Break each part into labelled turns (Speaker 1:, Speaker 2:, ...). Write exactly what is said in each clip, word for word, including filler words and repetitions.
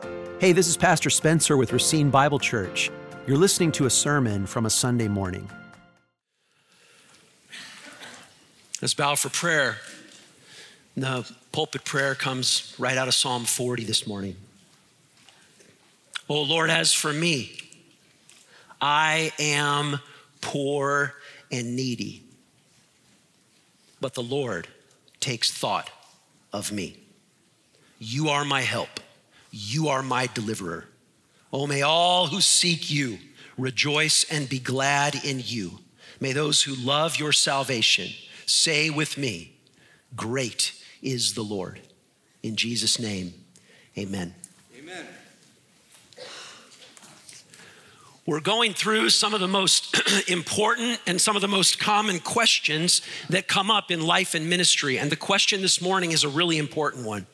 Speaker 1: Hey, this is Pastor Spencer with Racine Bible Church. You're listening to a sermon from a Sunday morning.
Speaker 2: Let's bow for prayer. The pulpit prayer comes right out of Psalm forty this morning. Oh Lord, as for me, I am poor and needy, but the Lord takes thought of me. You are my help. You are my deliverer. Oh, may all who seek you rejoice and be glad in you. May those who love your salvation say with me, great is the Lord. In Jesus' name, amen.
Speaker 3: Amen.
Speaker 2: We're going through some of the most important and some of the most common questions that come up in life and ministry. And the question this morning is a really important one.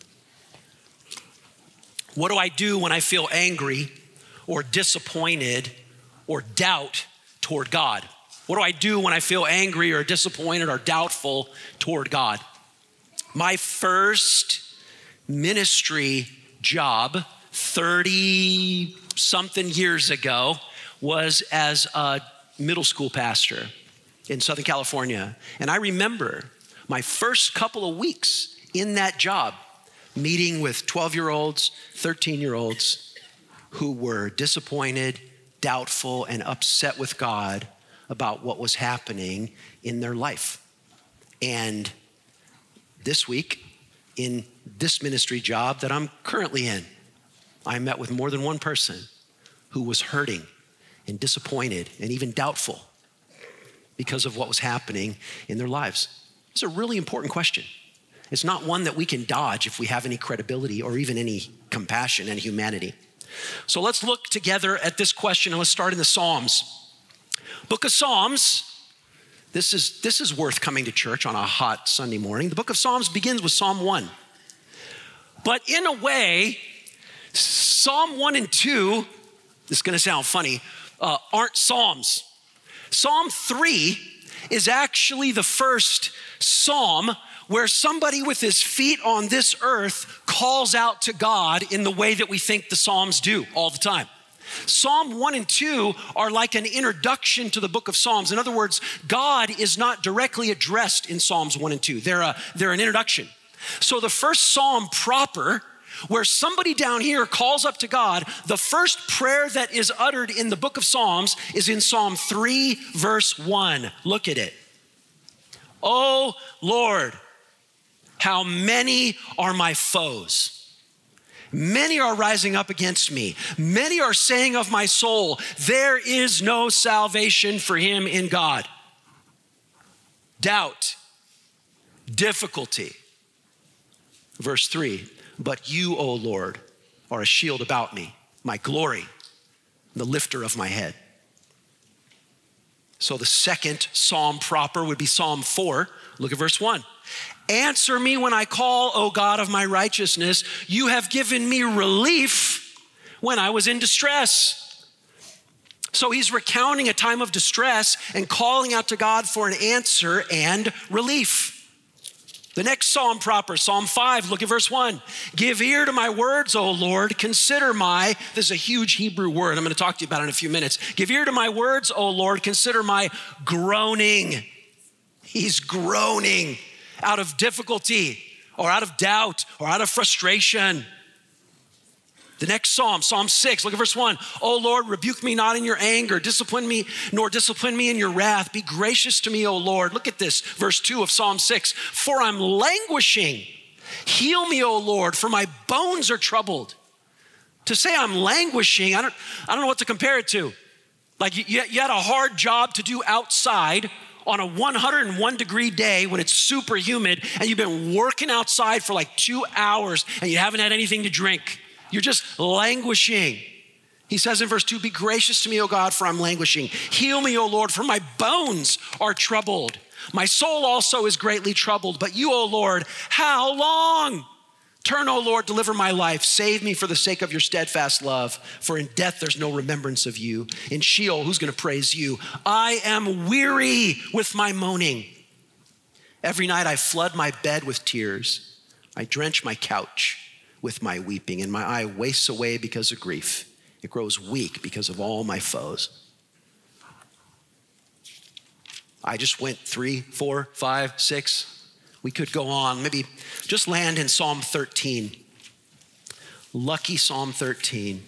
Speaker 2: What do I do when I feel angry or disappointed or doubt toward God? What do I do when I feel angry or disappointed or doubtful toward God? My first ministry job thirty something years ago was as a middle school pastor in Southern California. And I remember my first couple of weeks in that job meeting with twelve-year-olds, thirteen-year-olds who were disappointed, doubtful, and upset with God about what was happening in their life. And this week, in this ministry job that I'm currently in, I met with more than one person who was hurting and disappointed and even doubtful because of what was happening in their lives. It's a really important question. It's not one that we can dodge if we have any credibility or even any compassion and humanity. So let's look together at this question, and let's start in the Psalms. Book of Psalms, this is, this is worth coming to church on a hot Sunday morning. The book of Psalms begins with Psalm one. But in a way, Psalm one and two, this is gonna sound funny, uh, aren't Psalms. Psalm three is actually the first Psalm where somebody with his feet on this earth calls out to God in the way that we think the Psalms do all the time. Psalm one and two are like an introduction to the book of Psalms. In other words, God is not directly addressed in Psalms one and two. They're, a, they're an introduction. So the first Psalm proper, where somebody down here calls up to God, the first prayer that is uttered in the book of Psalms is in Psalm three, verse one. Look at it. Oh Lord, how many are my foes? Many are rising up against me. Many are saying of my soul, there is no salvation for him in God. Doubt, difficulty. Verse three, but you, O Lord, are a shield about me, my glory, the lifter of my head. So the second Psalm proper would be Psalm four. Look at verse one. Answer me when I call, O God of my righteousness. You have given me relief when I was in distress. So he's recounting a time of distress and calling out to God for an answer and relief. The next Psalm proper, Psalm five, look at verse one. Give ear to my words, O Lord. Consider my, this is a huge Hebrew word. I'm going to talk to you about it in a few minutes. Give ear to my words, O Lord. Consider my groaning. He's groaning out of difficulty or out of doubt or out of frustration. The next Psalm, Psalm six, look at verse one. O Lord, rebuke me not in your anger, discipline me, nor discipline me in your wrath. Be gracious to me, O Lord. Look at this, verse two of Psalm six. For I'm languishing. Heal me, O Lord, for my bones are troubled. To say I'm languishing, I don't, I don't know what to compare it to. Like you, you had a hard job to do outside on a one hundred one degree day when it's super humid, and you've been working outside for like two hours and you haven't had anything to drink. You're just languishing. He says in verse two, be gracious to me, O God, for I'm languishing. Heal me, O Lord, for my bones are troubled. My soul also is greatly troubled, but you, O Lord, how long? Turn, O Lord, deliver my life. Save me for the sake of your steadfast love. For in death, there's no remembrance of you. In Sheol, who's going to praise you? I am weary with my moaning. Every night I flood my bed with tears. I drench my couch with my weeping, and my eye wastes away because of grief. It grows weak because of all my foes. I just went three, four, five, six. We could go on. Maybe just land in Psalm thirteen. Lucky Psalm thirteen.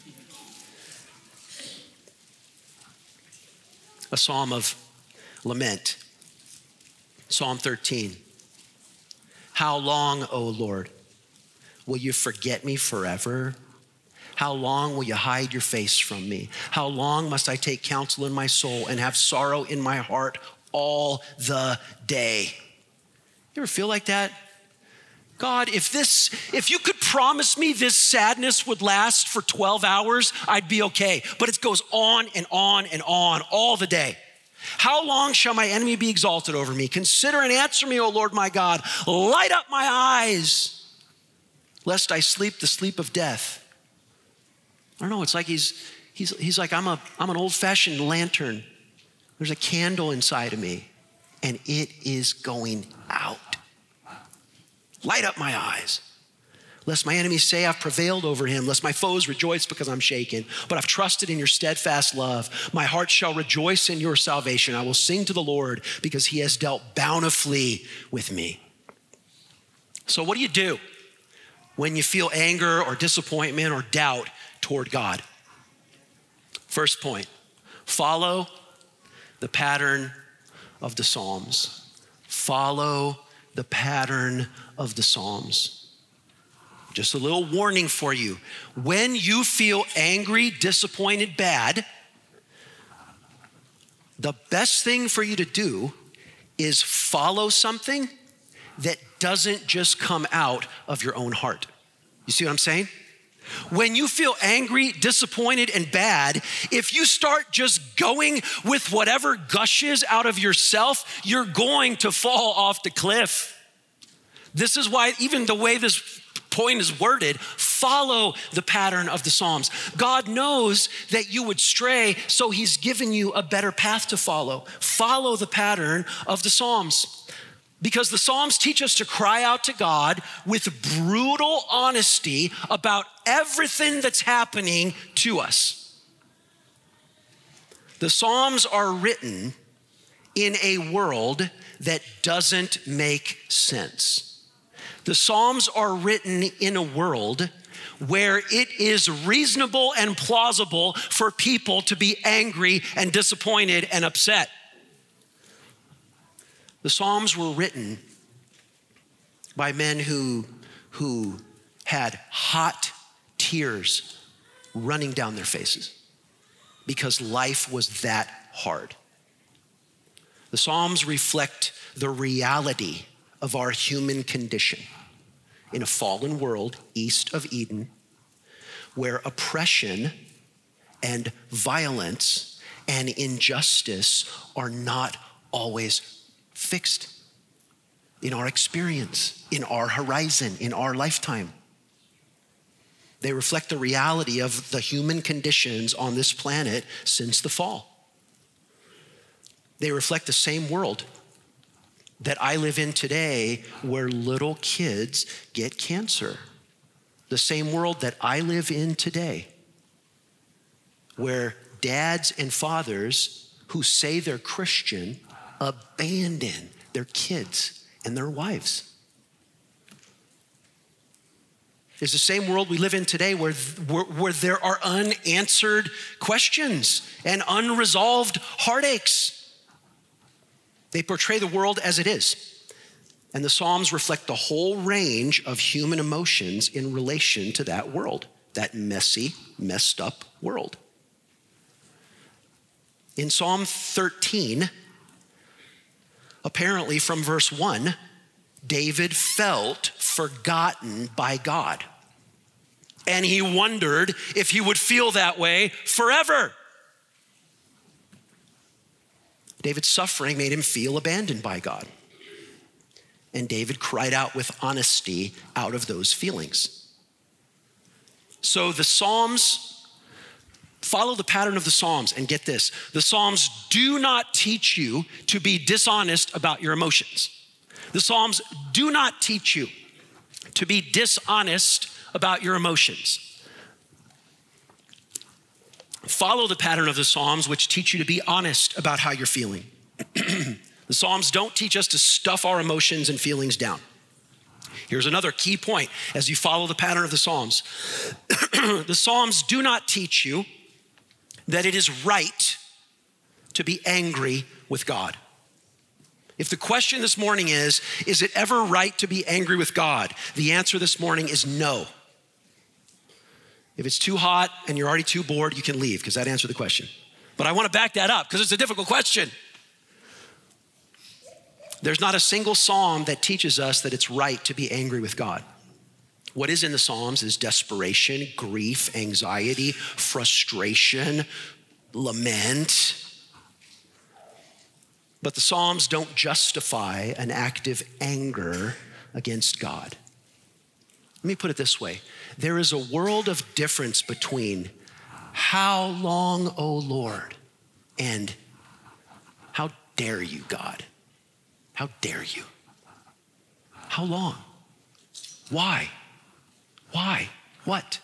Speaker 2: A psalm of lament. Psalm thirteen. How long, O Lord, will you forget me forever? How long will you hide your face from me? How long must I take counsel in my soul and have sorrow in my heart all the day? You ever feel like that? God, if this, if you could promise me this sadness would last for twelve hours, I'd be okay. But it goes on and on and on all the day. How long shall my enemy be exalted over me? Consider and answer me, O Lord my God. Light up my eyes, lest I sleep the sleep of death. I don't know, it's like he's, he's, he's like, I'm, a, I'm an old-fashioned lantern. There's a candle inside of me, and it is going out. Light up my eyes, lest my enemies say I've prevailed over him, lest my foes rejoice because I'm shaken. But I've trusted in your steadfast love. My heart shall rejoice in your salvation. I will sing to the Lord because he has dealt bountifully with me. So what do you do when you feel anger or disappointment or doubt toward God? First point, follow the pattern of the Psalms. Follow the pattern of the Psalms. Just a little warning for you. When you feel angry, disappointed, bad, the best thing for you to do is follow something that doesn't just come out of your own heart. You see what I'm saying? When you feel angry, disappointed, and bad, if you start just going with whatever gushes out of yourself, you're going to fall off the cliff. This is why even the way this point is worded, follow the pattern of the Psalms. God knows that you would stray, so he's given you a better path to follow. Follow the pattern of the Psalms. Because the Psalms teach us to cry out to God with brutal honesty about everything that's happening to us. The Psalms are written in a world that doesn't make sense. The Psalms are written in a world where it is reasonable and plausible for people to be angry and disappointed and upset. The Psalms were written by men who, who had hot tears running down their faces because life was that hard. The Psalms reflect the reality of our human condition in a fallen world east of Eden, where oppression and violence and injustice are not always fixed in our experience, in our horizon, in our lifetime. They reflect the reality of the human conditions on this planet since the fall. They reflect the same world that I live in today, where little kids get cancer. The same world that I live in today, where dads and fathers who say they're Christian abandon their kids and their wives. It's the same world we live in today where, where, where there are unanswered questions and unresolved heartaches. They portray the world as it is. And the Psalms reflect the whole range of human emotions in relation to that world, that messy, messed up world. In Psalm thirteen, apparently from verse one, David felt forgotten by God. And he wondered if he would feel that way forever. David's suffering made him feel abandoned by God. And David cried out with honesty out of those feelings. So the Psalms, follow the pattern of the Psalms, and get this. The Psalms do not teach you to be dishonest about your emotions. The Psalms do not teach you to be dishonest about your emotions. Follow the pattern of the Psalms, which teach you to be honest about how you're feeling. The Psalms don't teach us to stuff our emotions and feelings down. Here's another key point as you follow the pattern of the Psalms. The Psalms do not teach you that it is right to be angry with God. If the question this morning is, is it ever right to be angry with God? The answer this morning is no. If it's too hot and you're already too bored, you can leave because that answered the question. But I want to back that up because it's a difficult question. There's not a single psalm that teaches us that it's right to be angry with God. What is in the Psalms is desperation, grief, anxiety, frustration, lament. But the Psalms don't justify an active anger against God. Let me put it this way. There is a world of difference between how long, O Lord, and how dare you, God? How dare you? How long? Why? Why? What?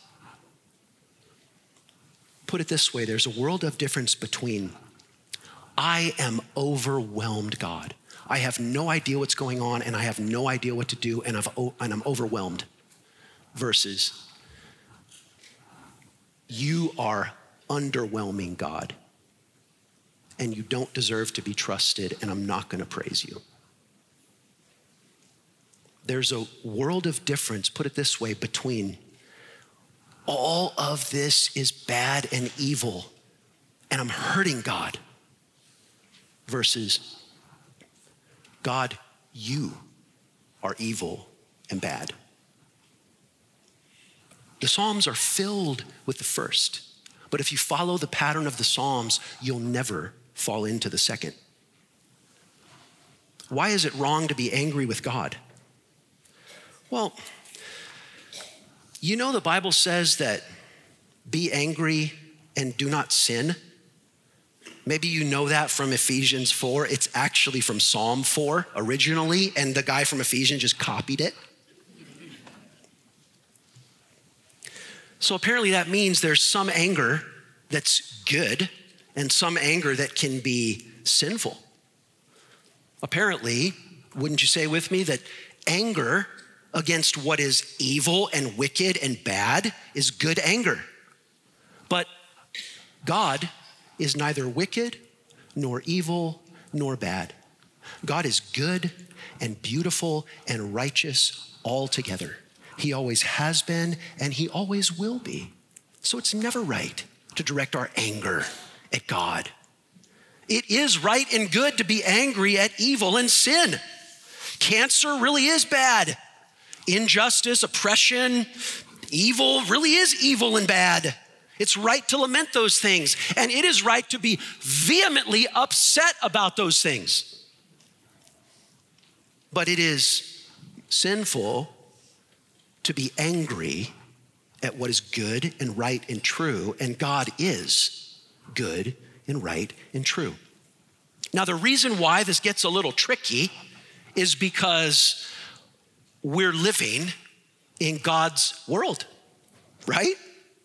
Speaker 2: Put it this way, there's a world of difference between I am overwhelmed, God. I have no idea what's going on and I have no idea what to do and, I've, and I'm overwhelmed versus you are underwhelming, God, and you don't deserve to be trusted and I'm not gonna praise you. There's a world of difference, put it this way, between all of this is bad and evil and I'm hurting God versus God, you are evil and bad. The Psalms are filled with the first, but if you follow the pattern of the Psalms, you'll never fall into the second. Why is it wrong to be angry with God? Well, you know the Bible says that be angry and do not sin. Maybe you know that from Ephesians four. It's actually from Psalm four originally, and the guy from Ephesians just copied it. So apparently that means there's some anger that's good and some anger that can be sinful. Apparently, wouldn't you say with me that anger against what is evil and wicked and bad is good anger? But God is neither wicked nor evil nor bad. God is good and beautiful and righteous altogether. He always has been and he always will be. So it's never right to direct our anger at God. It is right and good to be angry at evil and sin. Cancer really is bad. Injustice, oppression, evil really is evil and bad. It's right to lament those things, and it is right to be vehemently upset about those things. But it is sinful to be angry at what is good and right and true, and God is good and right and true. Now, the reason why this gets a little tricky is because we're living in God's world, right?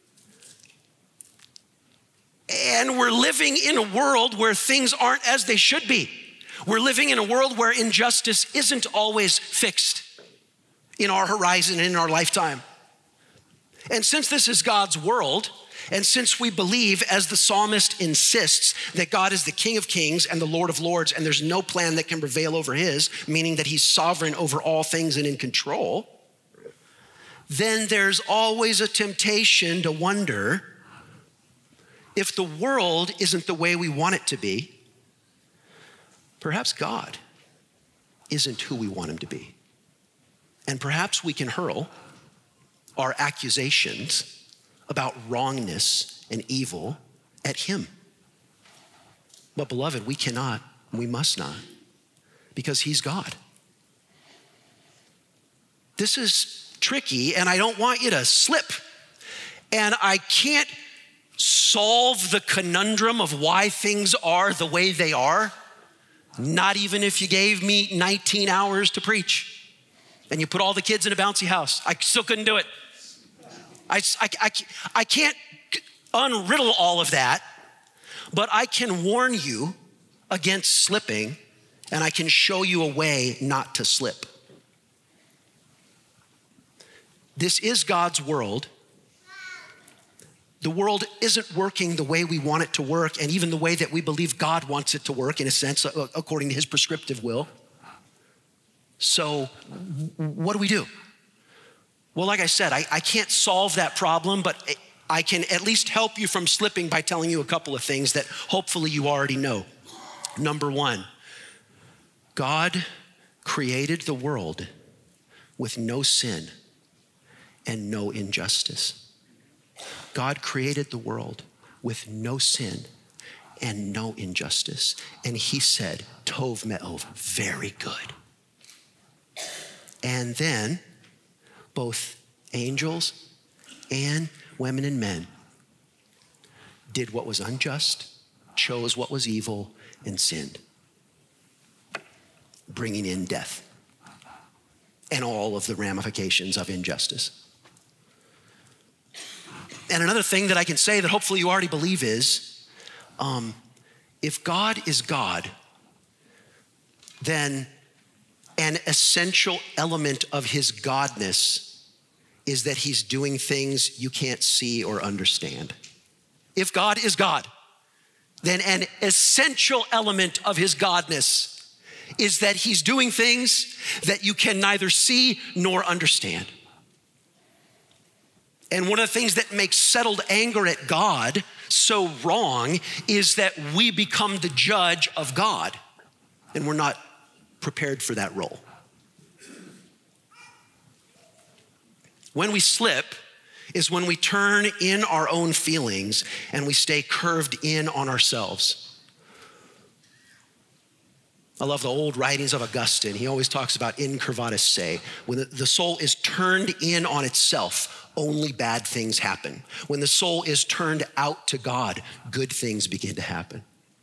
Speaker 2: And we're living in a world where things aren't as they should be. We're living in a world where injustice isn't always fixed in our horizon, in our lifetime. And since this is God's world, and since we believe, as the psalmist insists, that God is the King of Kings and the Lord of Lords, and there's no plan that can prevail over his, meaning that he's sovereign over all things and in control, then there's always a temptation to wonder if the world isn't the way we want it to be, perhaps God isn't who we want him to be. And perhaps we can hurl our accusations about wrongness and evil at him. But beloved, we cannot, we must not, because he's God. This is tricky, and I don't want you to slip. And I can't solve the conundrum of why things are the way they are, not even if you gave me nineteen hours to preach and you put all the kids in a bouncy house. I still couldn't do it. I, I, I, I can't unriddle all of that, but I can warn you against slipping, and I can show you a way not to slip. This is God's world. The world isn't working the way we want it to work, and even the way that we believe God wants it to work, in a sense, according to his prescriptive will. So what do we do? Well, like I said, I, I can't solve that problem, but I can at least help you from slipping by telling you a couple of things that hopefully you already know. Number one, God created the world with no sin and no injustice. God created the world with no sin and no injustice. And he said, Tov me'ov, very good. And then both angels and women and men did what was unjust, chose what was evil, and sinned, bringing in death and all of the ramifications of injustice. And another thing that I can say that hopefully you already believe is, um, if God is God, then an essential element of his godness is that he's doing things you can't see or understand. If God is God, then an essential element of his godness is that he's doing things that you can neither see nor understand. And one of the things that makes settled anger at God so wrong is that we become the judge of God, and we're not prepared for that role. When we slip is when we turn in our own feelings and we stay curved in on ourselves. I love the old writings of Augustine. He always talks about incurvatus se. When the soul is turned in on itself, only bad things happen. When the soul is turned out to God, good things begin to happen.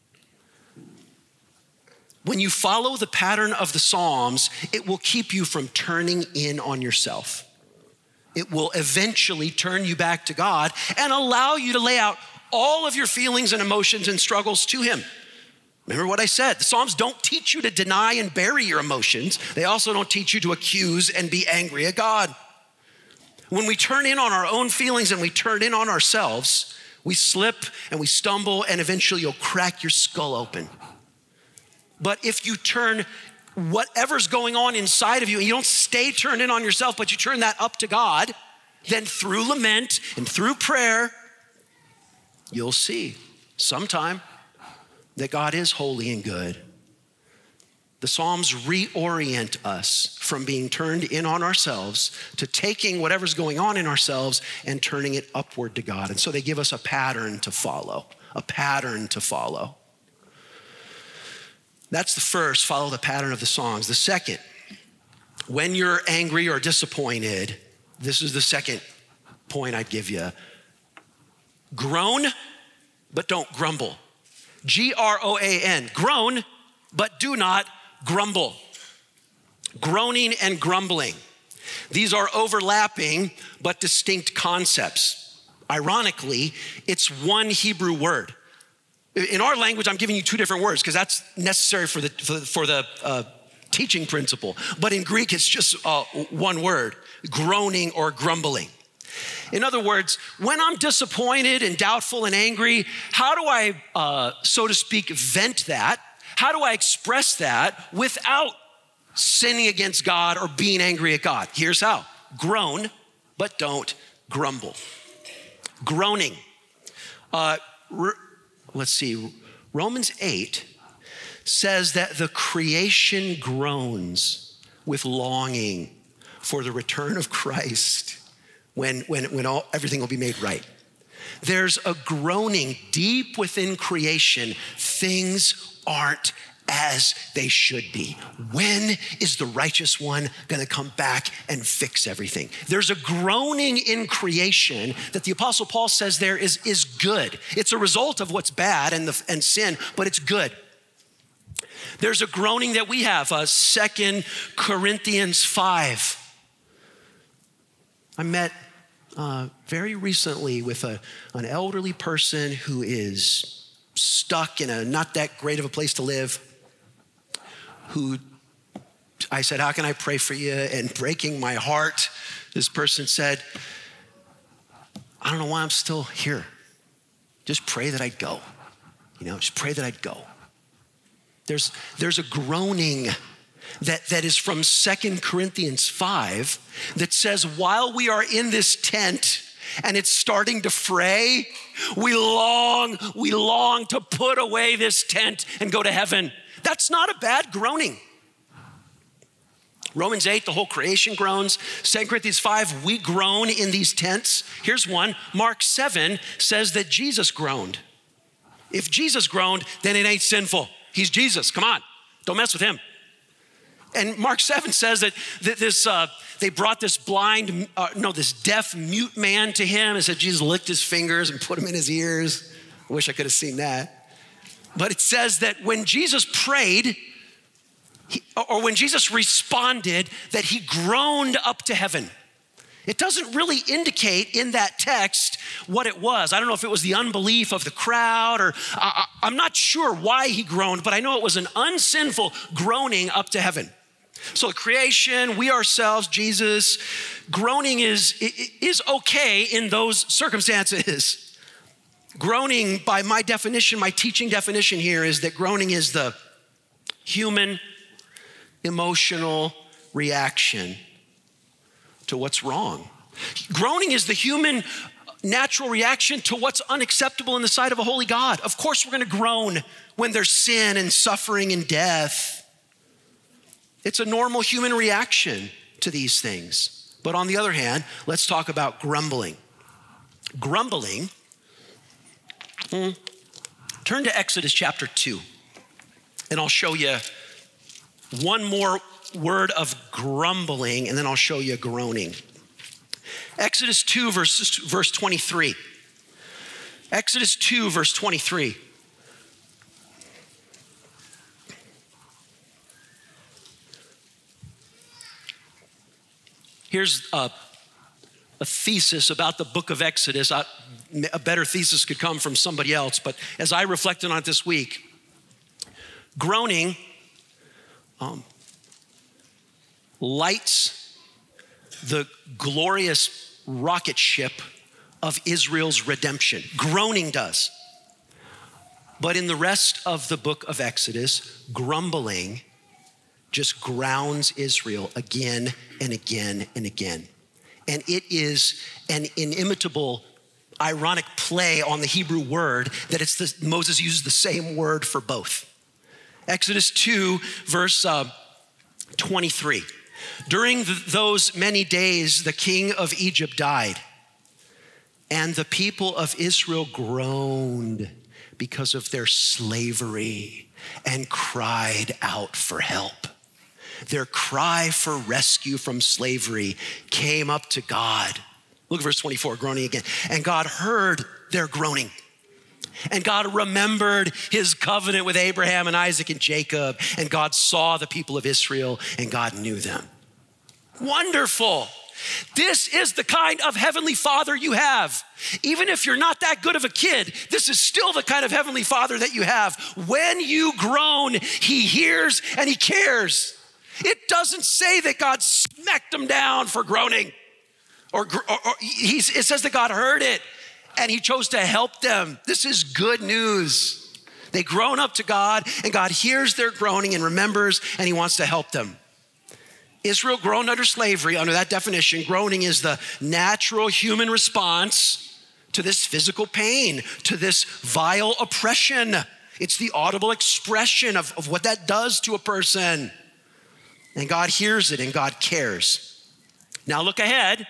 Speaker 2: When you follow the pattern of the Psalms, it will keep you from turning in on yourself. It will eventually turn you back to God and allow you to lay out all of your feelings and emotions and struggles to him. Remember what I said, the Psalms don't teach you to deny and bury your emotions. They also don't teach you to accuse and be angry at God. When we turn in on our own feelings and we turn in on ourselves, we slip and we stumble, and eventually you'll crack your skull open. But if you turn whatever's going on inside of you, and you don't stay turned in on yourself, but you turn that up to God, then through lament and through prayer, you'll see sometime that God is holy and good. The Psalms reorient us from being turned in on ourselves to taking whatever's going on in ourselves and turning it upward to God. And so they give us a pattern to follow, a pattern to follow. That's the first, follow the pattern of the songs. The second, when you're angry or disappointed, this is the second point I'd give you. Groan, but don't grumble. G R O A N, groan, but do not grumble. Groaning and grumbling. These are overlapping but distinct concepts. Ironically, it's one Hebrew word. In our language, I'm giving you two different words because that's necessary for the, for the, for the uh, teaching principle. But in Greek, it's just uh, one word, groaning or grumbling. In other words, when I'm disappointed and doubtful and angry, how do I, uh, so to speak, vent that? How do I express that without sinning against God or being angry at God? Here's how. Groan, but don't grumble. Groaning. Uh, re- let's see. Romans eight says that the creation groans with longing for the return of Christ. When, when, when all, everything will be made right. There's a groaning deep within creation. Things aren't as they should be. When is the righteous one gonna come back and fix everything? There's a groaning in creation that the Apostle Paul says there is, is good. It's a result of what's bad and, the, and sin, but it's good. There's a groaning that we have, uh, Second Corinthians five. I met uh, very recently with a, an elderly person who is stuck in a not that great of a place to live, who I said, how can I pray for you? And breaking my heart, this person said, I don't know why I'm still here. Just pray that I'd go. You know, just pray that I'd go. There's, there's a groaning that, that is from Second Corinthians five that says, while we are in this tent and it's starting to fray, we long, we long to put away this tent and go to heaven. That's not a bad groaning. Romans eight, the whole creation groans. Second Corinthians five, we groan in these tents. Here's one. Mark seven says that Jesus groaned. If Jesus groaned, then it ain't sinful. He's Jesus. Come on. Don't mess with him. And Mark seven says that, that this uh, they brought this blind, uh, no, this deaf, mute man to him and said Jesus licked his fingers and put them in his ears. I wish I could have seen that. But it says that when Jesus prayed, He, or when Jesus responded, that he groaned up to heaven. It doesn't really indicate in that text what it was. I don't know if it was the unbelief of the crowd or uh, I'm not sure why he groaned, but I know it was an unsinful groaning up to heaven. So creation, we ourselves, Jesus, groaning is, is okay in those circumstances. Groaning, by my definition, my teaching definition here is that groaning is the human emotional reaction to what's wrong. Groaning is the human natural reaction to what's unacceptable in the sight of a holy God. Of course, we're going to groan when there's sin and suffering and death. It's a normal human reaction to these things. But on the other hand, let's talk about grumbling. Grumbling, hmm, turn to Exodus chapter two, and I'll show you one more word of grumbling, and then I'll show you groaning. Exodus two, verse, verse twenty-three. Exodus two, verse twenty-three. Here's a, a thesis about the book of Exodus. I, a better thesis could come from somebody else, but as I reflected on it this week, groaning Um, lights the glorious rocket ship of Israel's redemption. Groaning does. But in the rest of the book of Exodus, grumbling just grounds Israel again and again and again. And it is an inimitable, ironic play on the Hebrew word that it's the, Moses uses the same word for both. Exodus two, verse uh, twenty-three. During the, those many days, the king of Egypt died, and the people of Israel groaned because of their slavery and cried out for help. Their cry for rescue from slavery came up to God. Look at verse twenty-four, groaning again. And God heard their groaning. And God remembered his covenant with Abraham and Isaac and Jacob. And God saw the people of Israel and God knew them. Wonderful. This is the kind of heavenly father you have. Even if you're not that good of a kid, this is still the kind of heavenly father that you have. When you groan, he hears and he cares. It doesn't say that God smacked them down for groaning. Or, or, or he's, it says that God heard it. And he chose to help them. This is good news. They groan up to God, and God hears their groaning and remembers, and he wants to help them. Israel groaned under slavery. Under that definition, groaning is the natural human response to this physical pain, to this vile oppression. It's the audible expression of, of what that does to a person. And God hears it, and God cares. Now look ahead.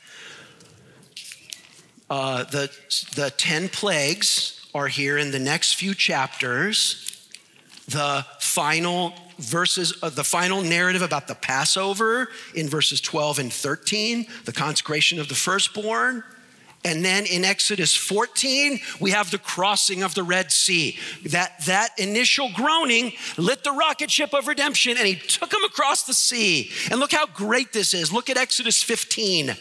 Speaker 2: Uh, the, the ten plagues are here in the next few chapters. The final verses, uh, the final narrative about the Passover in verses twelve and thirteen, the consecration of the firstborn. And then in Exodus fourteen, we have the crossing of the Red Sea. That, that initial groaning lit the rocket ship of redemption, and he took them across the sea. And look how great this is. Look at Exodus fifteen.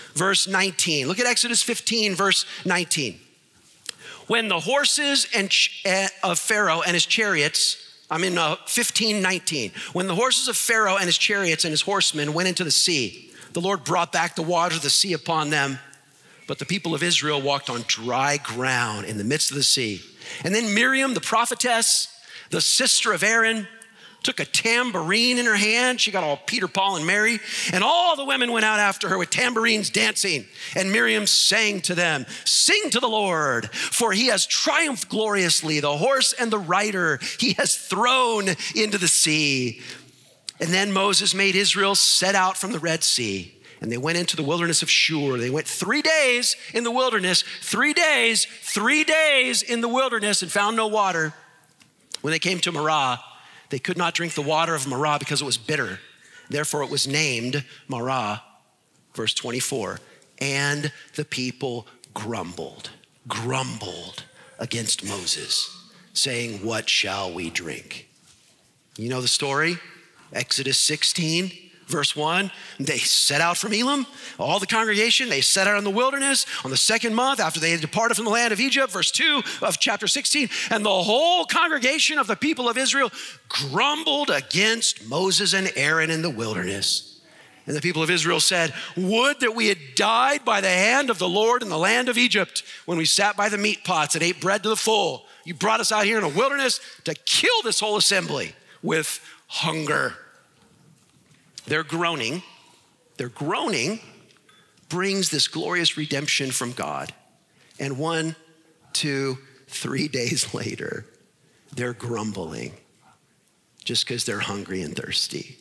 Speaker 2: verse nineteen. Look at Exodus fifteen, verse nineteen. When the horses and ch- of Pharaoh and his chariots, I'm in uh, fifteen nineteen. When the horses of Pharaoh and his chariots and his horsemen went into the sea, the Lord brought back the waters of the sea upon them. But the people of Israel walked on dry ground in the midst of the sea. And then Miriam, the prophetess, the sister of Aaron, took a tambourine in her hand. She got all Peter, Paul, and Mary. And all the women went out after her with tambourines dancing. And Miriam sang to them, "Sing to the Lord, for he has triumphed gloriously. The horse and the rider he has thrown into the sea." And then Moses made Israel set out from the Red Sea. And they went into the wilderness of Shur. They went three days in the wilderness, three days, three days in the wilderness and found no water. When they came to Marah, they could not drink the water of Marah because it was bitter. Therefore it was named Marah. Verse twenty-four, and the people grumbled, grumbled against Moses, saying, "What shall we drink?" You know the story? Exodus sixteen, verse one, they set out from Elim, all the congregation, they set out in the wilderness on the second month after they had departed from the land of Egypt, verse two of chapter sixteen, and the whole congregation of the people of Israel grumbled against Moses and Aaron in the wilderness. And the people of Israel said, "Would that we had died by the hand of the Lord in the land of Egypt when we sat by the meat pots and ate bread to the full. You brought us out here in a wilderness to kill this whole assembly with hunger." Their groaning, their groaning brings this glorious redemption from God. And one, two, three days later, they're grumbling just because they're hungry and thirsty.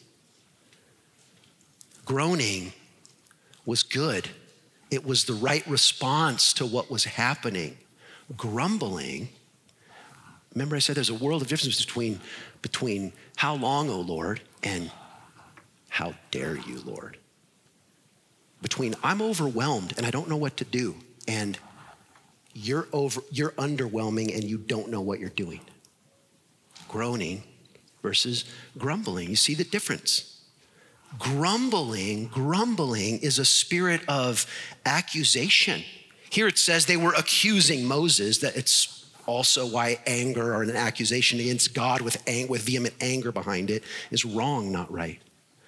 Speaker 2: Groaning was good. It was the right response to what was happening. Grumbling, remember I said there's a world of difference between, between how long, O Lord, and how dare you, Lord? Between I'm overwhelmed and I don't know what to do, and you're over, you're underwhelming and you don't know what you're doing. Groaning versus grumbling. You see the difference? Grumbling, grumbling is a spirit of accusation. Here it says they were accusing Moses. That it's also why anger or an accusation against God with, ang- with vehement anger behind it is wrong, not right.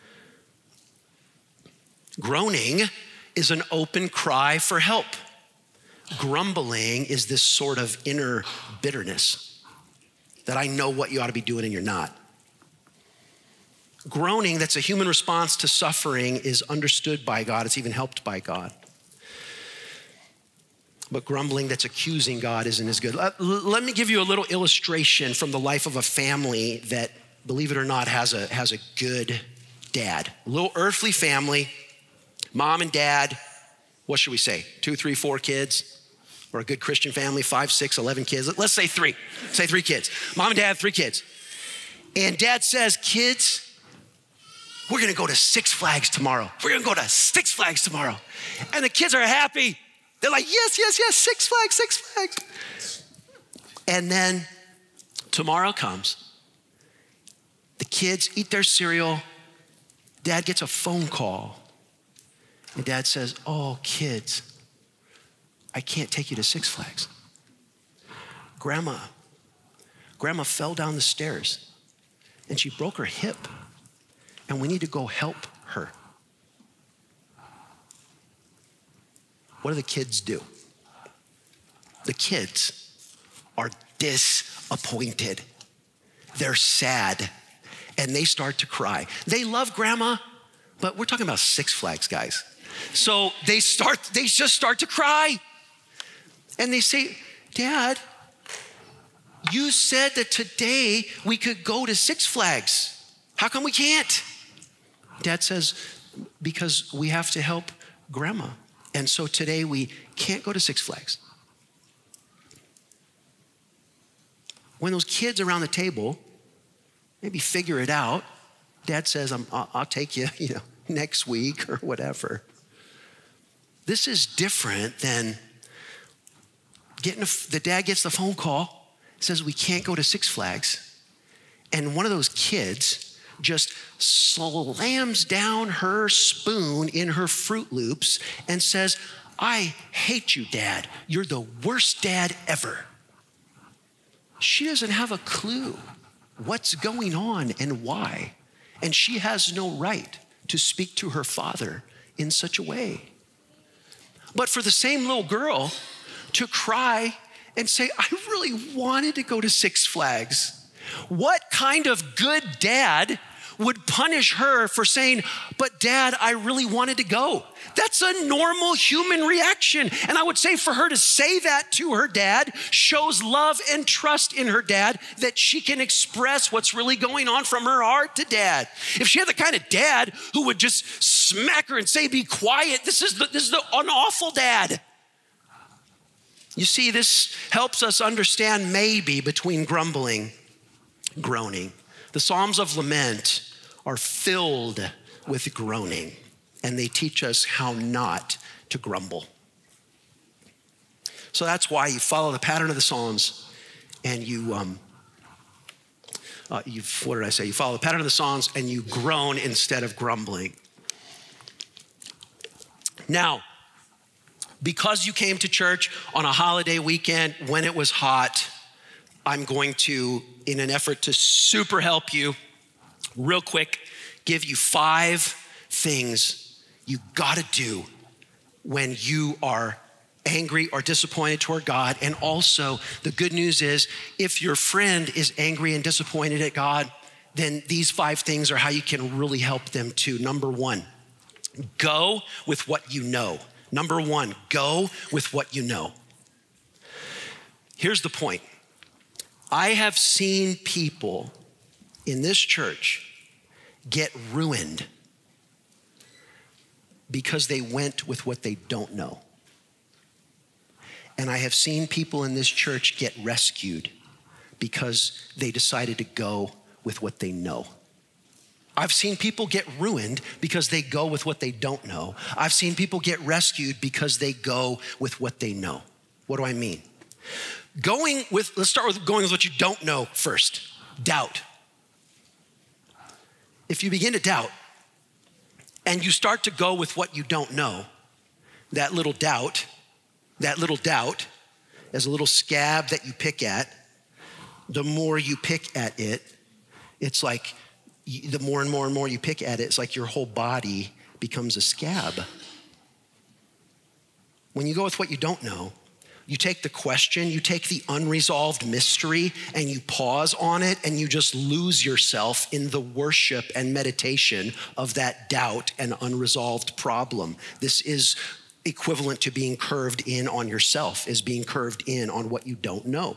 Speaker 2: Groaning is an open cry for help. Grumbling is this sort of inner bitterness that I know what you ought to be doing and you're not. Groaning, that's a human response to suffering, is understood by God. It's even helped by God. But grumbling that's accusing God isn't as good. Let, let me give you a little illustration from the life of a family that, believe it or not, has a, has a good dad. A little earthly family. Mom and dad, what should we say? Two, three, four kids? Or a good Christian family, five, six, eleven kids. Let's say three. Say three kids. Mom and dad, three kids. And dad says, "Kids, we're gonna go to Six Flags tomorrow. We're gonna go to Six Flags tomorrow." And the kids are happy. They're like, "Yes, yes, yes, Six Flags, Six Flags." And then tomorrow comes. The kids eat their cereal. Dad gets a phone call. And dad says, "Oh, kids, I can't take you to Six Flags. Grandma, grandma fell down the stairs and she broke her hip and we need to go help her." What do the kids do? The kids are disappointed. They're sad and they start to cry. They love grandma, but we're talking about Six Flags, guys. So they start, they just start to cry. And they say, "Dad, you said that today we could go to Six Flags. How come we can't?" Dad says, "Because we have to help grandma. And so today we can't go to Six Flags." When those kids around the table maybe figure it out, dad says, I'm, I'll, I'll take you, you know, next week or whatever. This is different than getting a, the dad gets the phone call, says we can't go to Six Flags. And one of those kids
Speaker 1: just slams down her spoon in her Fruit Loops and says, I hate you, Dad. You're the worst dad ever. She doesn't have a clue what's going on and why. And she has no right to speak to her father in such a way. But for the same little girl to cry and say, I really wanted to go to Six Flags. What kind of good dad would punish her for saying, but Dad, I really wanted to go? That's a normal human reaction. And I would say for her to say that to her dad shows love and trust in her dad, that she can express what's really going on from her heart to Dad. If she had the kind of dad who would just smack her and say, be quiet, this is the, this is the, an awful dad. You see, this helps us understand maybe between grumbling, groaning. The Psalms of Lament are filled with groaning, and they teach us how not to grumble. So that's why you follow the pattern of the Psalms, and you, um, uh, you what did I say? You follow the pattern of the Psalms, and you groan instead of grumbling. Now, because you came to church on a holiday weekend when it was hot, I'm going to, in an effort to super help you, real quick, give you five things you gotta do when you are angry or disappointed toward God. And also, the good news is, if your friend is angry and disappointed at God, then these five things are how you can really help them too. Number one, go with what you know. Number one, go with what you know. Here's the point. I have seen people in this church get ruined because they went with what they don't know. And I have seen people in this church get rescued because they decided to go with what they know. I've seen people get ruined because they go with what they don't know. I've seen people get rescued because they go with what they know. What do I mean? Going with, let's start with going with what you don't know first. Doubt. If you begin to doubt and you start to go with what you don't know, that little doubt, that little doubt is a little scab that you pick at. The more you pick at it, it's like the more and more and more you pick at it, it's like your whole body becomes a scab. When you go with what you don't know, you take the question, you take the unresolved mystery, and you pause on it, and you just lose yourself in the worship and meditation of that doubt and unresolved problem. This is equivalent to being curved in on yourself, is being curved in on what you don't know.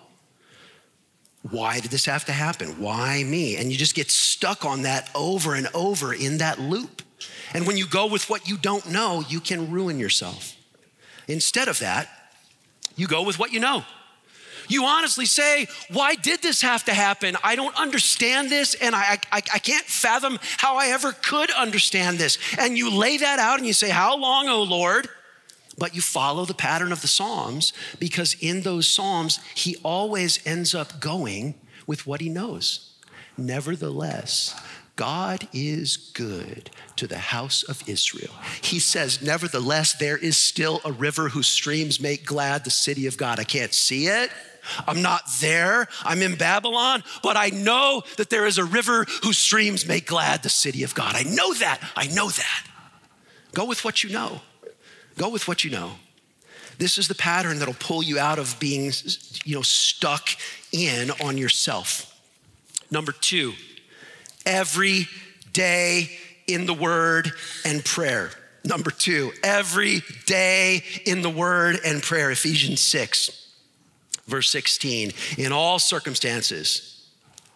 Speaker 1: Why did this have to happen? Why me? And you just get stuck on that over and over in that loop. And when you go with what you don't know, you can ruin yourself. Instead of that, you go with what you know. You honestly say, why did this have to happen? I don't understand this, and I, I, I can't fathom how I ever could understand this. And you lay that out and you say, how long, O Lord? But you follow the pattern of the Psalms, because in those Psalms, he always ends up going with what he knows. Nevertheless, God is good to the house of Israel. He says, nevertheless, there is still a river whose streams make glad the city of God. I can't see it. I'm not there. I'm in Babylon, but I know that there is a river whose streams make glad the city of God. I know that. I know that. Go with what you know. Go with what you know. This is the pattern that'll pull you out of being, you know, stuck in on yourself. Number two, every day in the word and prayer. Number two, every day in the word and prayer. Ephesians six, verse sixteen. In all circumstances,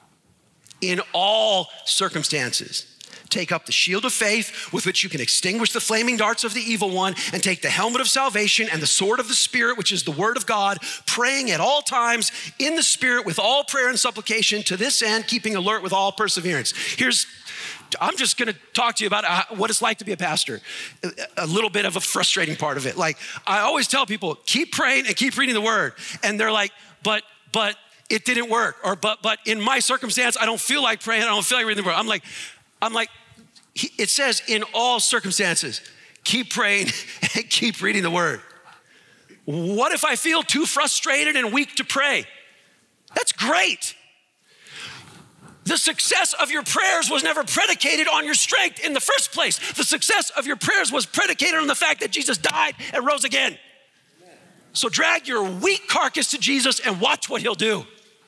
Speaker 1: in all circumstances, take up the shield of faith with which you can extinguish the flaming darts of the evil one, and take the helmet of salvation and the sword of the Spirit, which is the word of God, praying at all times in the Spirit with all prayer and supplication, to this end, keeping alert with all perseverance. Here's, I'm just gonna talk to you about what it's like to be a pastor. A little bit of a frustrating part of it. Like, I always tell people, keep praying and keep reading the word. And they're like, but, but it didn't work. Or, but, but in my circumstance, I don't feel like praying. I don't feel like reading the word. I'm like,
Speaker 2: I'm like, it says in all circumstances, keep praying and keep reading the word. What if I feel too frustrated and weak to pray? That's great. The success of your prayers was never predicated on your strength in the first place. The success of your prayers was predicated on the fact that Jesus died and rose again. So drag your weak carcass to Jesus and watch what he'll do.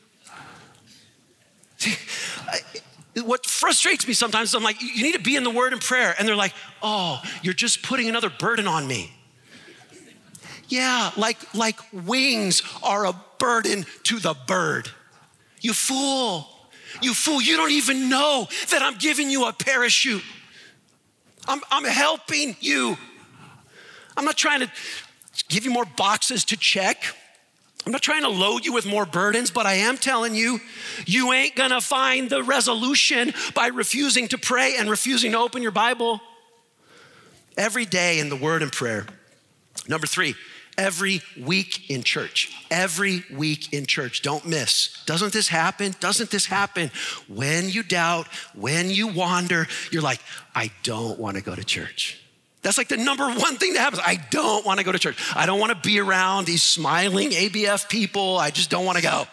Speaker 2: See, I, what frustrates me sometimes is I'm like, you need to be in the word and prayer. And they're like, oh, you're just putting another burden on me. Yeah, like, like wings are a burden to the bird. You fool. You fool, you don't even know that I'm giving you a parachute. I'm, I'm helping you. I'm not trying to give you more boxes to check. I'm not trying to load you with more burdens, but I am telling you, you ain't gonna find the resolution by refusing to pray and refusing to open your Bible. Every day in the word and prayer. Number three, every week in church. Every week in church. Don't miss. Doesn't this happen? Doesn't this happen? When you doubt, when you wander, you're like, I don't want to go to church. That's like the number one thing that happens. I don't want to go to church. I don't want to be around these smiling A B F people. I just don't want to go.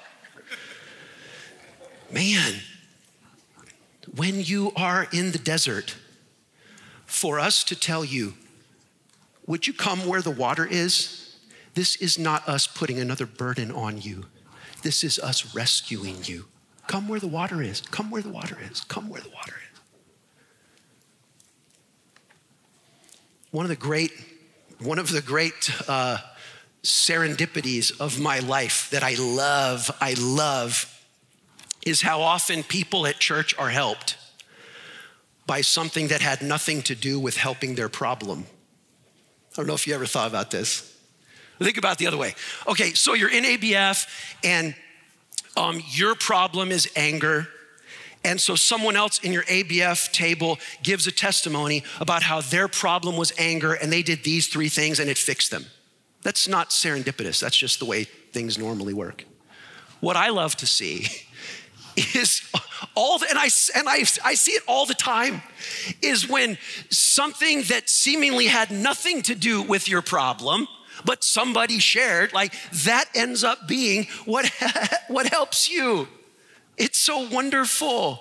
Speaker 2: Man, when you are in the desert, for us to tell you, would you come where the water is? This is not us putting another burden on you. This is us rescuing you. Come where the water is. Come where the water is. Come where the water is. One of the great, one of the great uh, serendipities of my life that I love, I love, is how often people at church are helped by something that had nothing to do with helping their problem. I don't know if you ever thought about this. Think about it the other way. Okay, so you're in A B F and um, your problem is anger. And so someone else in your A B F table gives a testimony about how their problem was anger and they did these three things and it fixed them. That's not serendipitous. That's just the way things normally work. What I love to see is all, the, and, I, and I, I see it all the time, is when something that seemingly had nothing to do with your problem, but somebody shared, like that ends up being what, what helps you. It's so wonderful.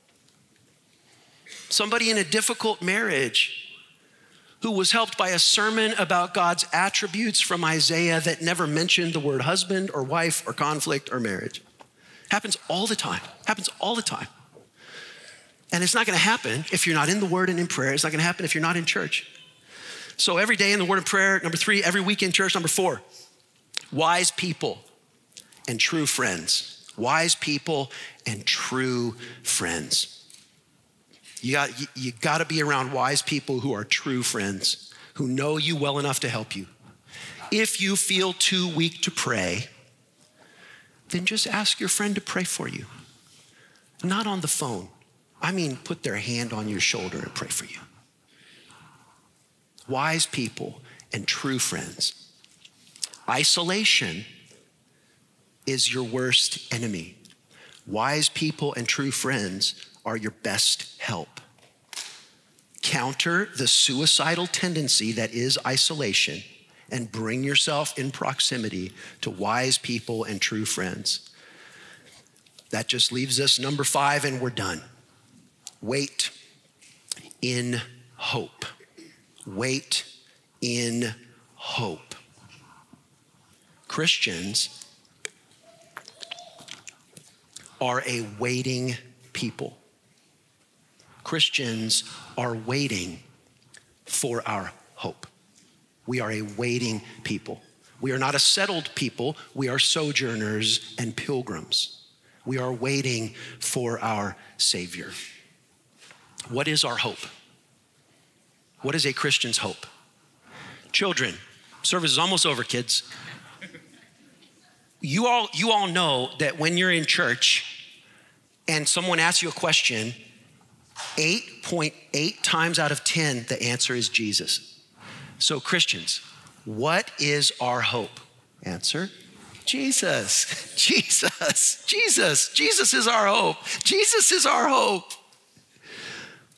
Speaker 2: Somebody in a difficult marriage who was helped by a sermon about God's attributes from Isaiah that never mentioned the word husband or wife or conflict or marriage. Happens all the time, happens all the time. And it's not gonna happen if you're not in the word and in prayer. It's not gonna happen if you're not in church. So every day in the word and prayer. Number three, every week in church. Number four, wise people and true friends. Wise people and true friends. You got, you, you got to be around wise people who are true friends, who know you well enough to help you. If you feel too weak to pray, then just ask your friend to pray for you. Not on the phone. I mean, put their hand on your shoulder and pray for you. Wise people and true friends. Isolation is your worst enemy. Wise people and true friends are your best help. Counter the suicidal tendency that is isolation and bring yourself in proximity to wise people and true friends. That just leaves us number five and we're done. Wait in hope. Wait in hope. Christians are a waiting people. Christians are waiting for our hope. We are a waiting people. We are not a settled people. We are sojourners and pilgrims. We are waiting for our Savior. What is our hope? What is a Christian's hope? Children, service is almost over, kids. You all, you all know that when you're in church and someone asks you a question, eight point eight times out of ten, the answer is Jesus. So Christians, what is our hope? Answer, Jesus, Jesus, Jesus. Jesus is our hope. Jesus is our hope.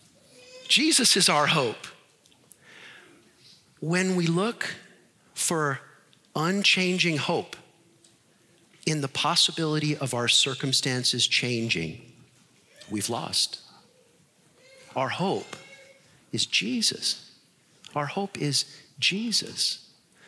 Speaker 1: Jesus is our hope. When we look for unchanging hope in the possibility of our circumstances changing, we've lost. Our hope is Jesus. Our hope is Jesus.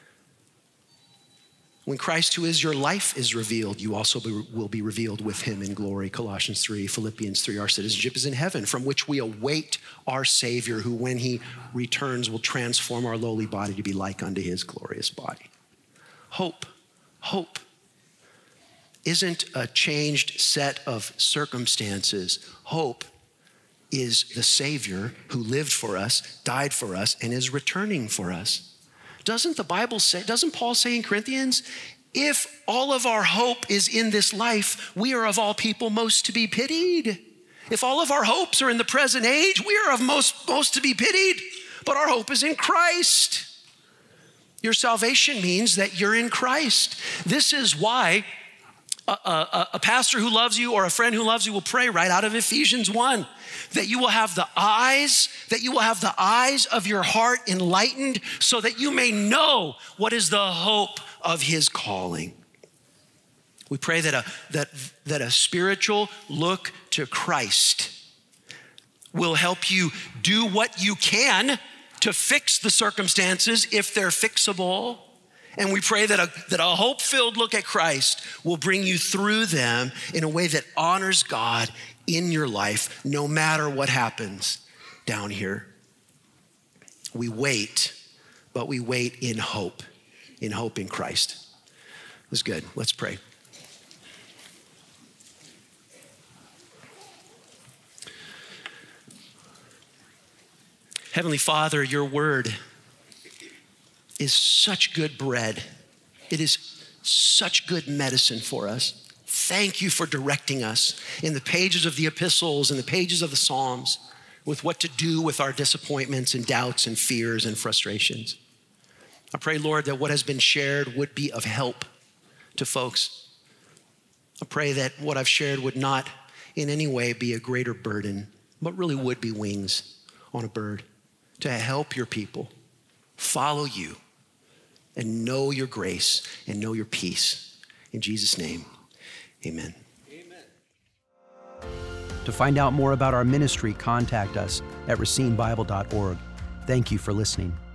Speaker 1: When Christ, who is your life, is revealed, you also be, will be revealed with him in glory. Colossians three, Philippians three, our citizenship is in heaven, from which we await our Savior, who when he returns will transform our lowly body to be like unto his glorious body. Hope, hope isn't a changed set of circumstances. Hope is the Savior who lived for us, died for us, and is returning for us. Doesn't the Bible say, doesn't Paul say in Corinthians, if all of our hope is in this life, we are of all people most to be pitied. If all of our hopes are in the present age, we are of most, most to be pitied, but our hope is in Christ. Your salvation means that you're in Christ. This is why a, a, a pastor who loves you or a friend who loves you will pray right out of Ephesians one, that you will have the eyes, that you will have the eyes of your heart enlightened so that you may know what is the hope of his calling. We pray that a, that, that a spiritual look to Christ will help you do what you can to fix the circumstances if they're fixable. And we pray that a, that a hope-filled look at Christ will bring you through them in a way that honors God in your life, no matter what happens down here. We wait, but we wait in hope, in hope in Christ. It was good. Let's pray. Heavenly Father, your word is such good bread. It is such good medicine for us. Thank you for directing us in the pages of the epistles and the pages of the Psalms with what to do with our disappointments and doubts and fears and frustrations. I pray, Lord, that what has been shared would be of help to folks. I pray that what I've shared would not in any way be a greater burden, but really would be wings on a bird to help your people follow you and know your grace and know your peace. In Jesus' name, amen. Amen.
Speaker 3: To find out more about our ministry, contact us at racine bible dot org. Thank you for listening.